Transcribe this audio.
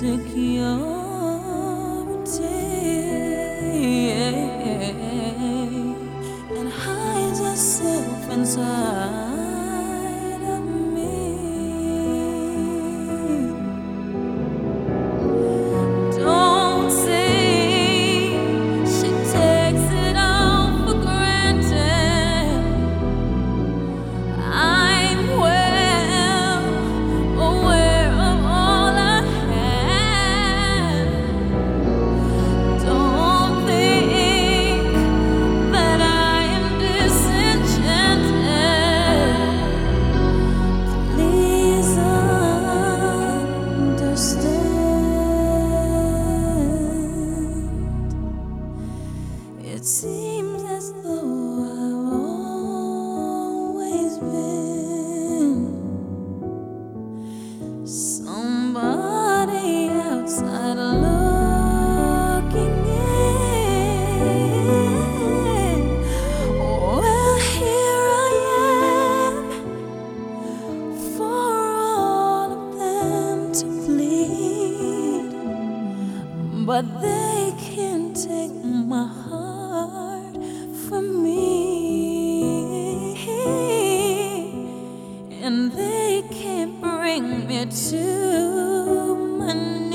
and hides herself inside of me. Don't say she takes it all for granted. I'm well aware of all I have. Don't think that I am disenchanted. Please understand. It seems as though I've always been somebody outside looking in. Well, here I am for all of them to plead, but they can't take my heart from me, and they can't bring me to my knees.